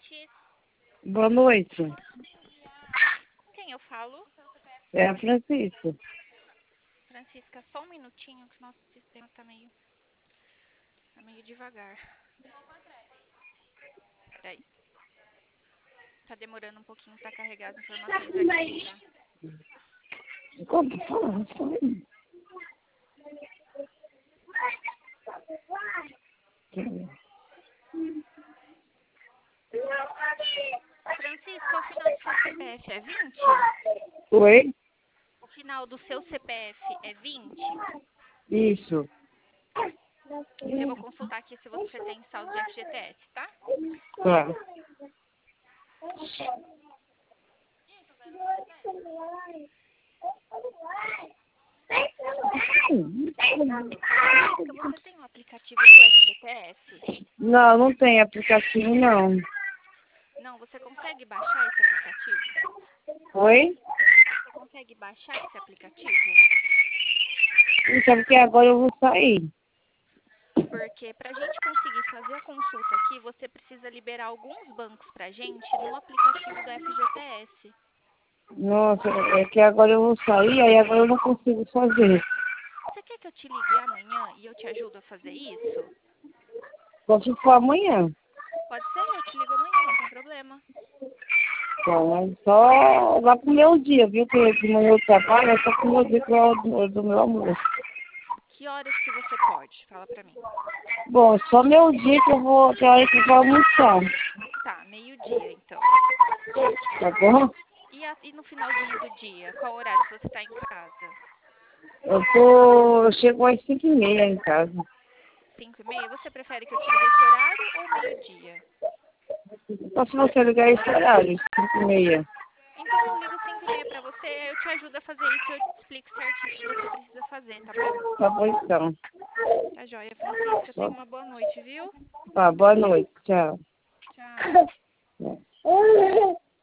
noite. Boa noite. Com quem eu falo? É a Francisca. Francisca, só um minutinho que o nosso sistema tá meio devagar. Peraí. Tá demorando um pouquinho pra carregar as informações aqui, tá? Como fala? Francisca, o final do seu CPF é 20? Oi? O final do seu CPF é 20? Isso. Eu vou consultar aqui se você tem saldo de FGTS, tá? Tá. Francisca, você tem um aplicativo do FGTS? Não tem aplicativo, não. Não, você consegue baixar esse aplicativo? Oi? Você consegue baixar esse aplicativo? Então, porque agora eu vou sair. Porque para a gente conseguir fazer a consulta aqui, você precisa liberar alguns bancos para a gente no aplicativo do FGTS. Nossa, é que agora eu vou sair, aí agora eu não consigo fazer. Você quer que eu te ligue amanhã e eu te ajudo a fazer isso? Só se for amanhã. Pode ser, eu te ligo amanhã, não tem problema. Então, mas só lá pro meu dia, viu? Que de manhã eu trabalho, é só pro meu dia que é o do meu almoço. Que horas que você pode? Fala pra mim. Bom, só meu dia que eu vou, que é a hora que eu vou almoçar. Tá, meio-dia então. Tá bom? E no finalzinho do dia, qual horário que você tá em casa? Eu chego às 5h30 em casa. 5h30? Você prefere que eu te ligue esse horário ou meio-dia? Só se você ligar esse horário, 5h30. Então eu ligo 5h30 pra você, aí eu te ajudo a fazer isso e eu te explico certinho o que você precisa fazer, tá bom? Tá bom então. Tá joia, Francisca. Tenha uma boa noite, viu? Tá, boa noite. Tchau. Tchau.